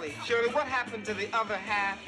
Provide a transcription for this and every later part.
Shirley, what happened to the other half?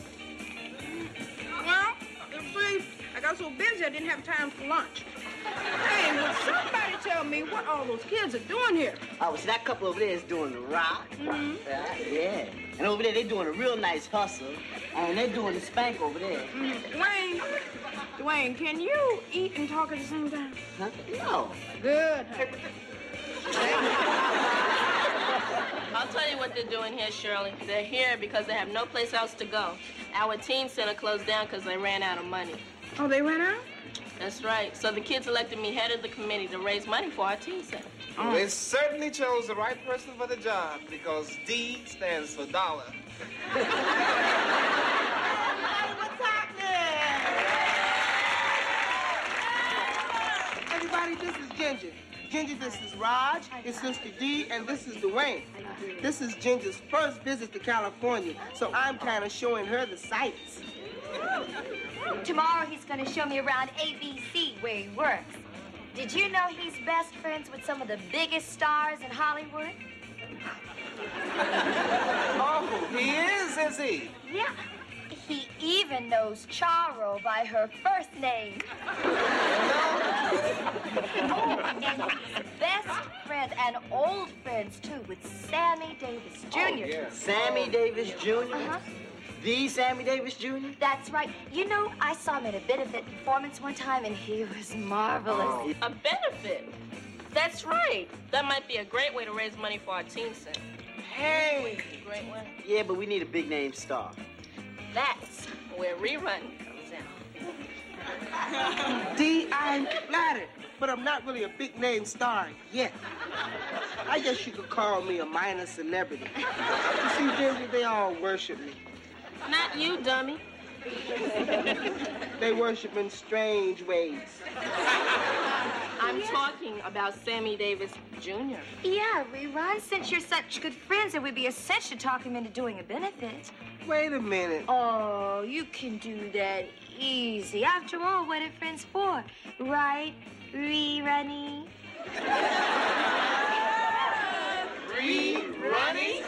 Well, you see, I got so busy I didn't have time for lunch. Hey, will somebody tell me what all those kids are doing here? Oh, so that couple over there is doing the rock. Mm-hmm. Yeah. And over there, they're doing a real nice hustle. And they're doing the spank over there. Mm-hmm. Dwayne, can you eat and talk at the same time? Huh? No. Good. I'll tell you what they're doing here, Shirley. They're here because they have no place else to go. Our teen center closed down because they ran out of money. Oh, they ran out? That's right. So the kids elected me head of the committee to raise money for our teen center. Oh. They certainly chose the right person for the job because D stands for dollar. What's happening? Everybody, this is Ginger. Ginger, this is Raj, his sister Dee, and this is Dwayne. This is Ginger's first visit to California, so I'm kind of showing her the sights. Tomorrow he's going to show me around ABC where he works. Did you know he's best friends with some of the biggest stars in Hollywood? Oh, he is he? Yeah. He even knows Charo by her first name. Oh, and he's best friend and old friends, too, with Sammy Davis Jr. Oh, yeah. Sammy Davis Jr.? Uh-huh. The Sammy Davis Jr.? That's right. You know, I saw him at a benefit performance one time, and he was marvelous. Oh. A benefit? That's right. That might be a great way to raise money for our teen center. Hey! Great way. Yeah, but we need a big-name star. That's where Rerun comes out. Dee, I'm flattered, but I'm not really a big-name star yet. I guess you could call me a minor celebrity. You see, Ginger, they all worship me. Not you, dummy. They worship in strange ways. I'm talking about Sammy Davis Jr. Yeah, Rerun, since you're such good friends, it would be a cinch to talk him into doing a benefit. Wait a minute. Oh, you can do that easy. After all, what are friends for? Right, Rerunny? Rerunny?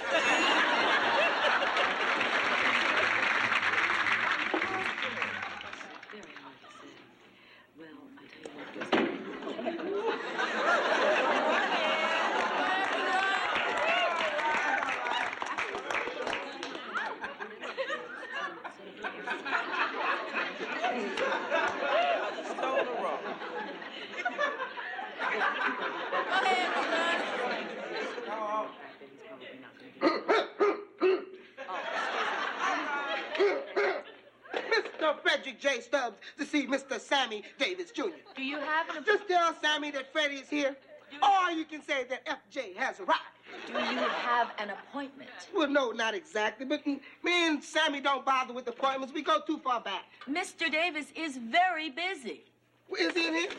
Mr. Frederick J. Stubbs to see Mr. Sammy Davis Jr. Do you have an Just tell Sammy that Freddie is here. Or you can say that FJ has arrived. Do you have an appointment? Well, no, not exactly, but me and Sammy don't bother with appointments. We go too far back. Mr. Davis is very busy. Is he in here?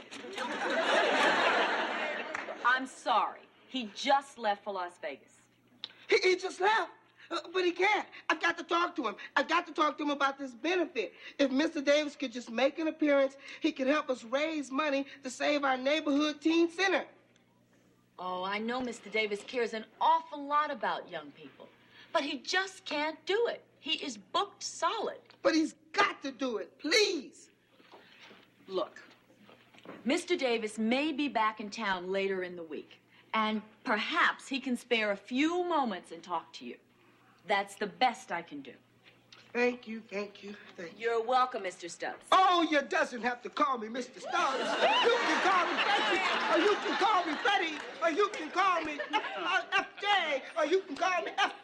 I'm sorry. He just left for Las Vegas. He just left. But he can't. I got to talk to him. I got to talk to him about this benefit. If Mr. Davis could just make an appearance, he could help us raise money to save our neighborhood teen center. Oh, I know Mr. Davis cares an awful lot about young people, but he just can't do it. He is booked solid. But he's got to do it, please. Look, Mr. Davis may be back in town later in the week, and perhaps he can spare a few moments and talk to you. That's the best I can do. Thank you, thank you, thank you. You're welcome, Mr. Stubbs. Oh, you doesn't have to call me Mr. Stubbs. You can call me Freddie, or you can call me Freddie, or you can call me FJ, or you can call me F.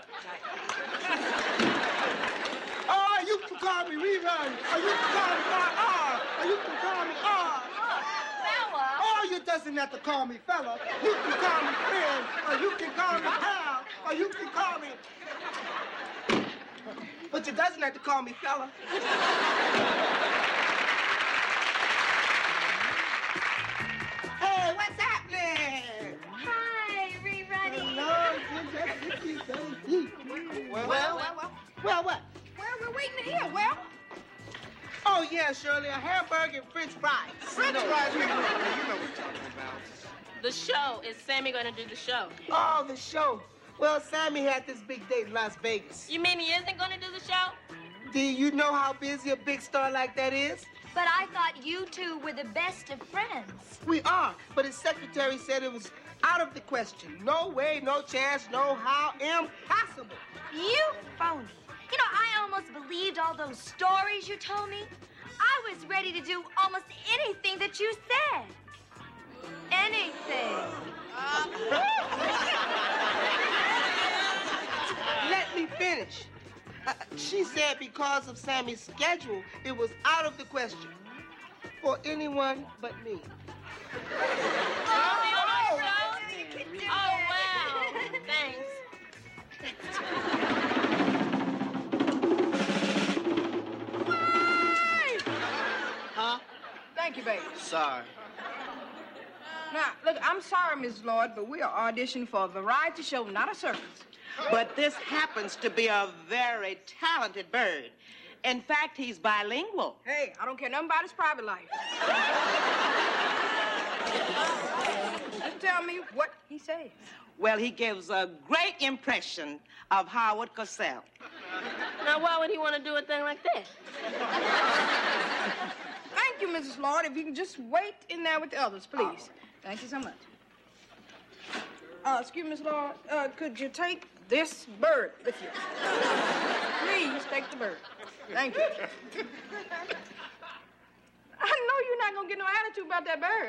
Or you can call me Rerun, or you can call me R, or you can call me R. Fella. Or you doesn't have to call me fella. You can call me friend, or you can call me pal, or you can call me... But you doesn't have to call me fella. Hey, what's happening? Hi, Rerunny. Well, what? Well, we're waiting to hear. Well, Oh, yeah, Shirley, a hamburger and French fries. French fries, you know what you're talking about. The show. Is Sammy going to do the show? Oh, the show. Well, Sammy had this big date in Las Vegas. You mean he isn't going to do the show? Do you know how busy a big star like that is? But I thought you two were the best of friends. We are, but his secretary said it was out of the question. No way, no chance, no how, impossible. You phony. You know, I almost believed all those stories you told me. I was ready to do almost anything that you said. Anything. Let me finish. She said because of Sammy's schedule, it was out of the question for anyone but me. Oh, wow. Thanks. Huh? Thank you, baby. Sorry. Now, look, I'm sorry, Miss Lloyd, but we are auditioning for a variety show, not a circus. But this happens to be a very talented bird. In fact, he's bilingual. Hey, I don't care nothing about his private life. Just tell me what he says. Well, he gives a great impression of Howard Cosell. Now, why would he want to do a thing like that? Thank you, Mrs. Lloyd. If you can just wait in there with the others, please. Thank you so much. Excuse me, Miss Lloyd. Could you take this bird with you? Please take the bird. Thank you. I know you're not gonna get no attitude about that bird.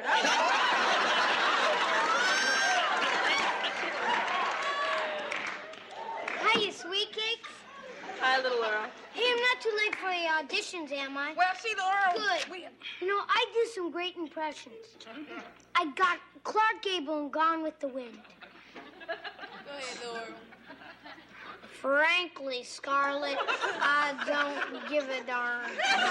Hiya, sweet cakes. Hi, little Earl. Hey, I'm not too late for the auditions, am I? Well, see, the Earl. Good. You know, I do some great impressions. I got Clark Gable in Gone with the Wind. Go ahead, little Earl. Frankly, Scarlett, I don't give a darn.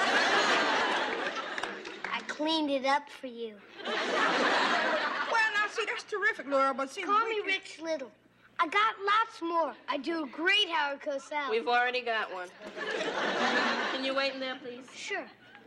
I cleaned it up for you. Well, now, see, that's terrific, Laura, but see... Call me Rich Little. I got lots more. I do a great Howard Cosell. We've already got one. Can you wait in there, please? Sure.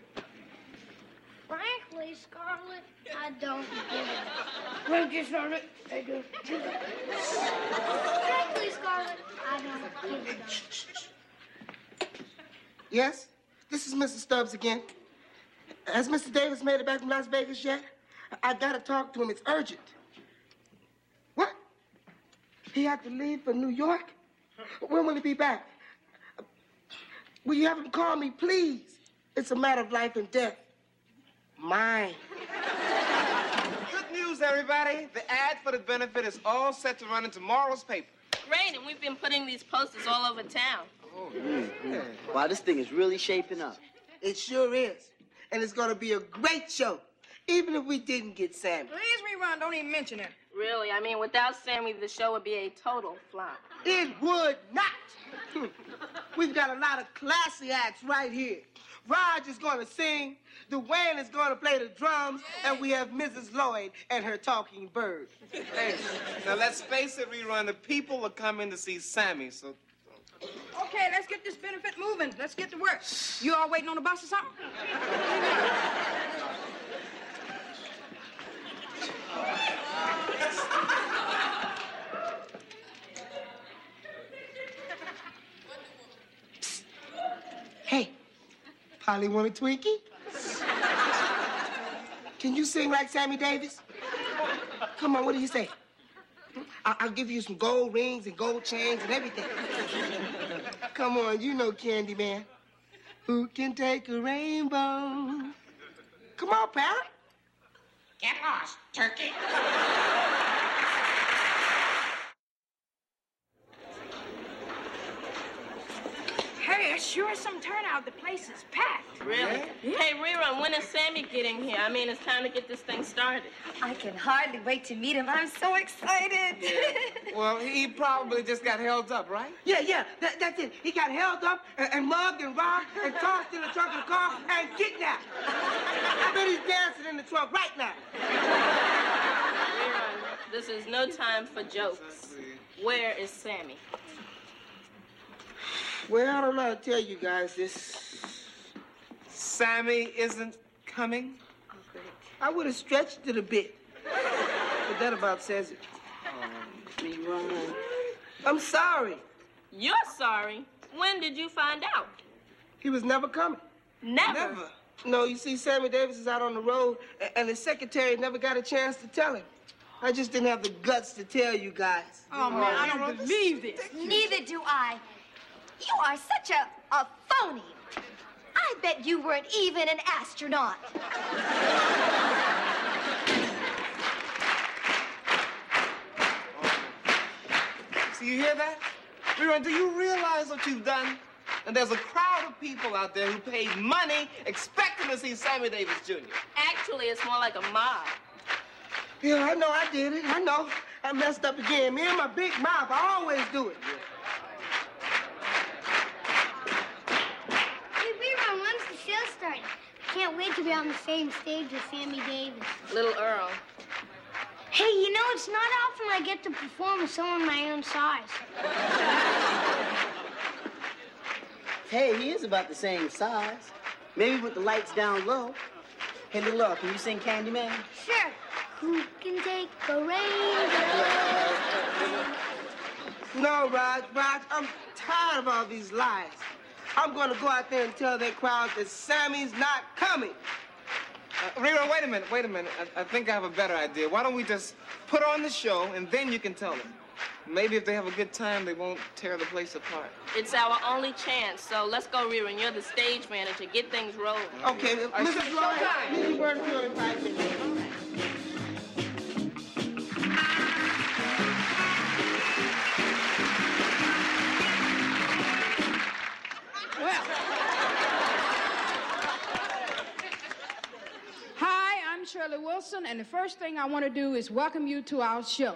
Frankly, Scarlett, I don't give a darn. Frankly, Scarlett, I don't give a darn. Frankly, Scarlett, I don't give a darn. Yes? This is Mr. Stubbs again. Has Mr. Davis made it back from Las Vegas yet? I gotta talk to him. It's urgent. What? He had to leave for New York? When will he be back? Will you have him call me, please? It's a matter of life and death. Mine. Good news, everybody. The ad for the benefit is all set to run in tomorrow's paper. Great, and we've been putting these posters all over town. Wow, this thing is really shaping up. It sure is. And it's gonna be a great show, even if we didn't get Sammy. Please, Rerun, don't even mention it. Really, I mean, without Sammy, the show would be a total flop. It would not. We've got a lot of classy acts right here. Raj is going to sing, Dwayne is going to play the drums, and we have Mrs. Lloyd and her talking bird. Hey, now let's face it, Rerun, the people are coming to see Sammy, so... Okay, let's get this benefit moving. Let's get to work. You all waiting on the bus or something? Hey, Polly want a Twinkie? Can you sing like Sammy Davis? Come on, what do you say? I'll give you some gold rings and gold chains and everything. Come on, you know Candyman. Who can take a rainbow? Come on, pal. Get lost, turkey. Hey, it sure is some turnout. The place is packed. Really? Yeah. Hey, Rerun, when is Sammy getting here? I mean, it's time to get this thing started. I can hardly wait to meet him. I'm so excited. Well, he probably just got held up, right? Yeah, that's it. He got held up and mugged and robbed and tossed in the trunk of the car and kidnapped. I bet he's dancing in the trunk right now. Rerun, this is no time for jokes. Where is Sammy? Well, I don't know how to tell you guys this. Sammy isn't coming? I would have stretched it a bit. But that about says it. Rerun. I'm sorry. You're sorry? When did you find out? He was never coming. Never? No, you see, Sammy Davis is out on the road, and his secretary never got a chance to tell him. I just didn't have the guts to tell you guys. Oh, man, I don't believe this. Neither do I. You are such a phony. I bet you weren't even an astronaut. So you hear that? Rerun, do you realize what you've done? And there's a crowd of people out there who paid money expecting to see Sammy Davis Jr. Actually, it's more like a mob. Yeah, I know I did it. I know. I messed up again. Me and my big mouth, I always do it. Hey, Rerun, when's the show starting? Can't wait to be on the same stage with Sammy Davis. Little Earl. Hey, you know, it's not often I get to perform with someone my own size. Hey, he is about the same size. Maybe with the lights down low. Hey, little Earl, can you sing Candyman? Sure. Who can take a rainbow? No, Raj, I'm tired of all these lies. I'm going to go out there and tell that crowd that Sammy's not coming. Rerun, wait a minute. I think I have a better idea. Why don't we just put on the show, and then you can tell them. Maybe if they have a good time, they won't tear the place apart. It's our only chance, so let's go, Rerun. You're the stage manager. Get things rolling. Okay, Mrs. Lloyd, meet you Bernfield in 5 minutes. Well. Hi, I'm Shirley Wilson, and the first thing I want to do is welcome you to our show.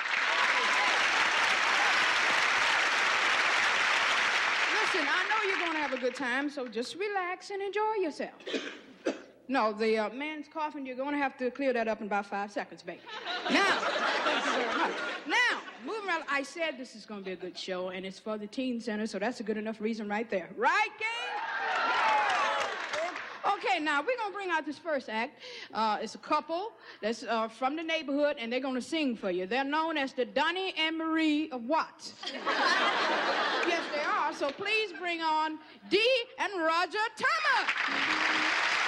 Listen, I know you're going to have a good time, so just relax and enjoy yourself. No, the man's coughing, you're going to have to clear that up in about 5 seconds, baby. Now, thank you very much. Now, moving around, I said this is going to be a good show, and it's for the teen center, so that's a good enough reason right there. Right, gang? Okay, now, we're going to bring out this first act. It's a couple that's from the neighborhood, and they're going to sing for you. They're known as the Donnie and Marie of Watts. Yes, they are, so please bring on Dee and Roger Thomas.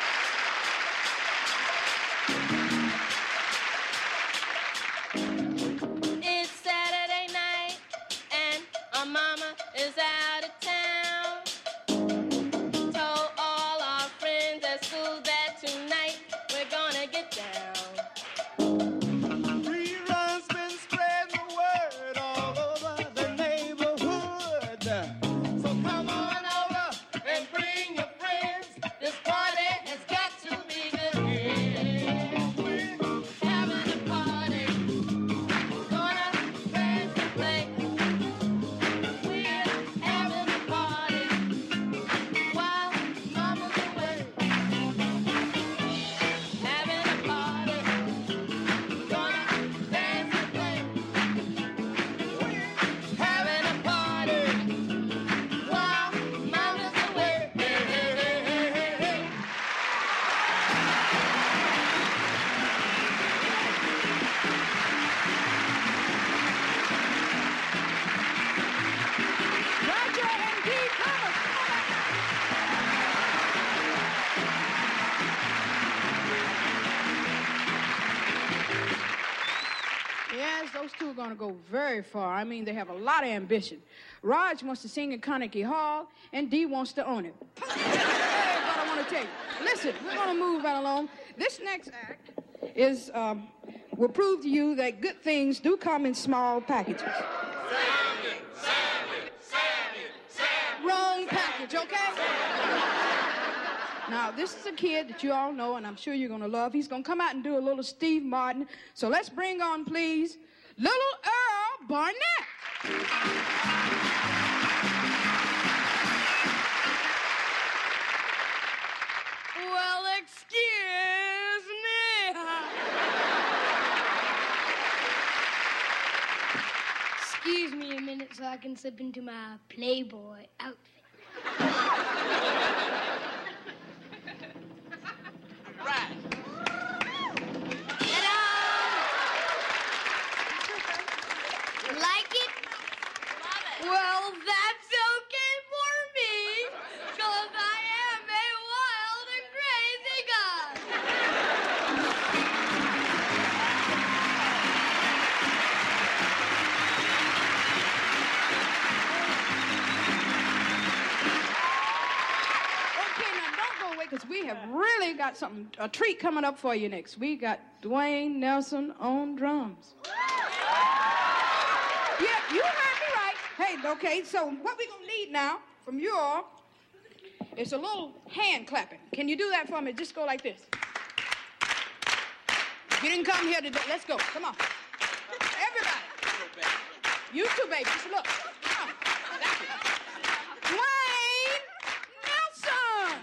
It's Saturday night, and our mama is out of town. Told all our friends at school that tonight we're gonna get down. Rerun's been spreading the word all over the neighborhood. So come on over and bring your friends. This party has got to begin. We're having a party. Gonna dance and play. We're having a party while mama's away. Having a party. Gonna dance and play. Having a party while mama's away. Hey, hey, hey, hey, hey, hey. Roger and Dee Thomas. Yes, those two are going to go very far. I mean, they have a lot of ambition. Raj wants to sing in Carnegie Hall, and Dee wants to own it. That's what I want to tell you. Listen, we're going to move right along. This next act is will prove to you that good things do come in small packages. Wrong package, okay? Now, this is a kid that you all know, and I'm sure you're going to love. He's going to come out and do a little Steve Martin. So let's bring on, please, Little Earl Barnett. Well, excuse me. Excuse me a minute so I can slip into my Playboy outfit. Like it? Well, that's okay for me, 'cause I am a wild and crazy guy. Okay, now don't go away, because we have really got a treat coming up for you next. We got Dwayne Nelson on drums. Yeah, you heard me right. Hey, okay, so what we gonna need now from you all is a little hand clapping. Can you do that for me? Just go like this. You didn't come here today. Let's go. Come on. Everybody. You too, baby. Just look. Come on. That's it. Dwayne Nelson.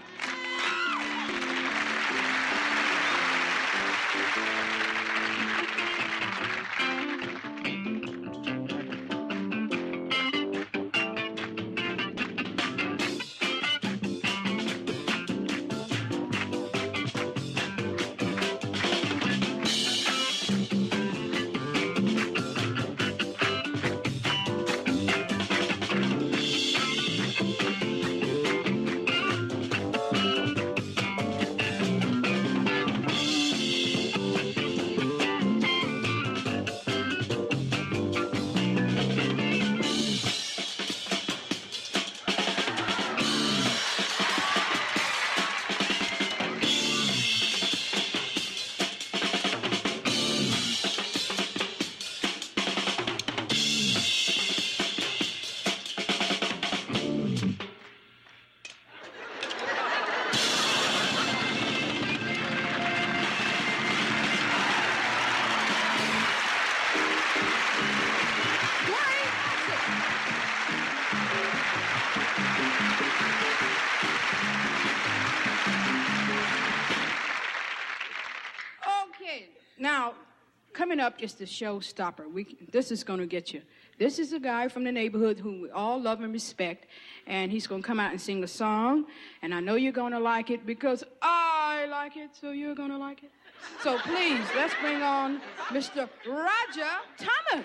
Okay, now, coming up is the showstopper. This is going to get you. This is a guy from the neighborhood whom we all love and respect, and he's going to come out and sing a song, and I know you're going to like it because I like it, so you're going to like it. So please, let's bring on Mr. Roger Thomas.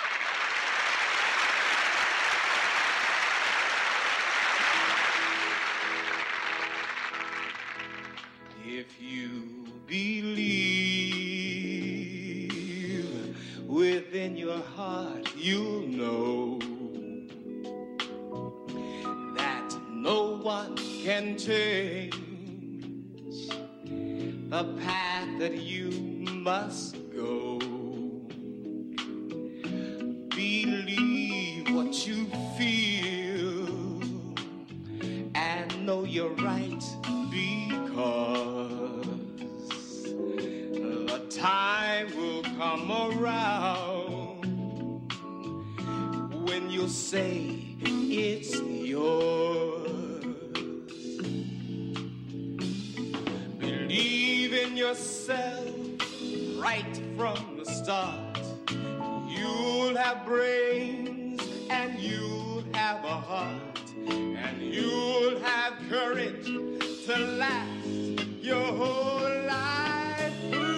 If you believe within your heart, you'll know that no one can change the path that you must go. Believe what you feel and know you're right, because the time will come around when you'll say it's yours. Believe in yourself right from the start. You'll have brains and you'll have a heart, and you'll have courage to last your whole life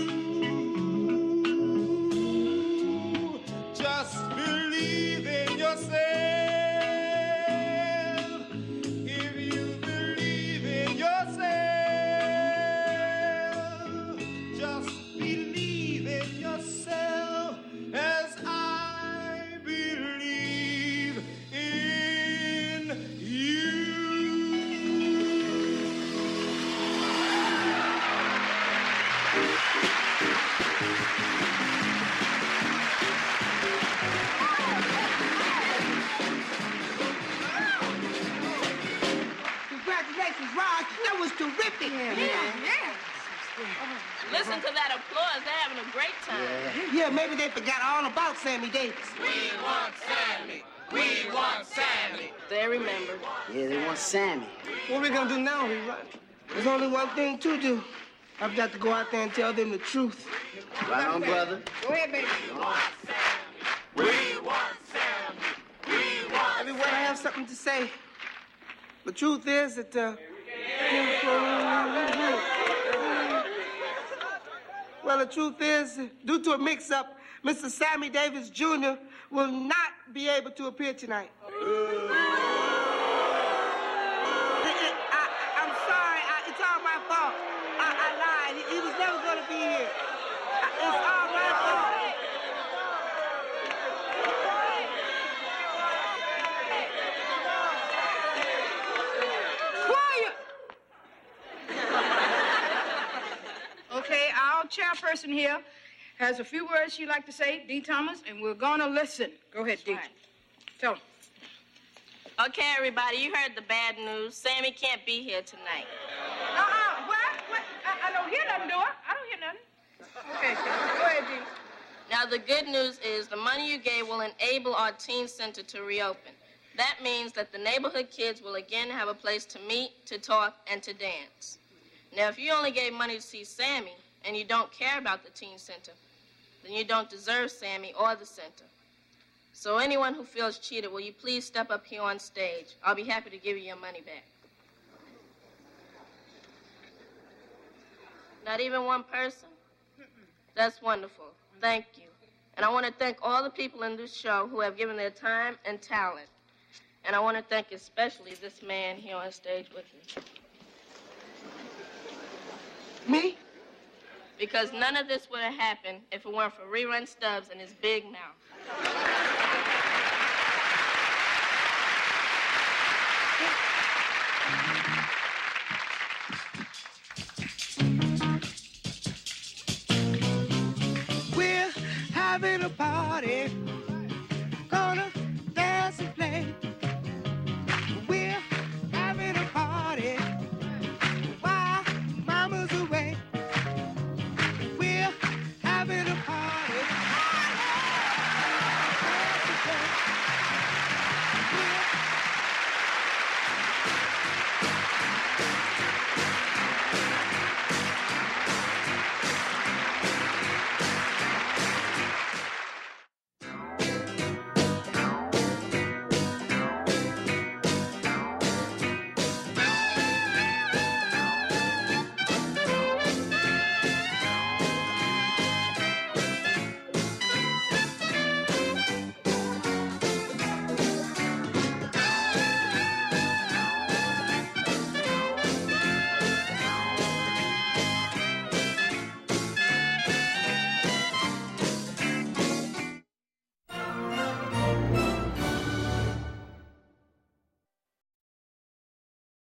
through. Just believe in yourself. If you believe in yourself, just believe in yourself as I believe in you. Congratulations, Rod. That was terrific. Listen to that applause. They're having a great time. Yeah, maybe they forgot all about Sammy Davis. We want Sammy. We want Sammy. They remember. Yeah, they want Sammy. What are we gonna do now, Rod? There's only one thing to do. I've got to go out there and tell them the truth. Right on, brother. Go ahead, baby. We want Sammy. We want Everyone, I have something to say. The truth is that, well, the truth is, due to a mix-up, Mr. Sammy Davis Jr. will not be able to appear tonight. I'm sorry. It's all my fault. I lied. He was never going to be here. It's all my fault. Okay, our chairperson here has a few words she'd like to say, Dee Thomas, and we're gonna listen. Go ahead, Dee. Right. Tell 'em. Okay, everybody, you heard the bad news. Sammy can't be here tonight. What? I don't hear nothing, do I? I don't hear nothing. Okay, go ahead, Dee. Now, the good news is the money you gave will enable our teen center to reopen. That means that the neighborhood kids will again have a place to meet, to talk, and to dance. Now, if you only gave money to see Sammy and you don't care about the teen center, then you don't deserve Sammy or the center. So anyone who feels cheated, will you please step up here on stage? I'll be happy to give you your money back. Not even one person? That's wonderful. Thank you. And I want to thank all the people in this show who have given their time and talent. And I want to thank especially this man here on stage with me. Me? Because none of this would have happened if it weren't for Rerun Stubbs and his big mouth.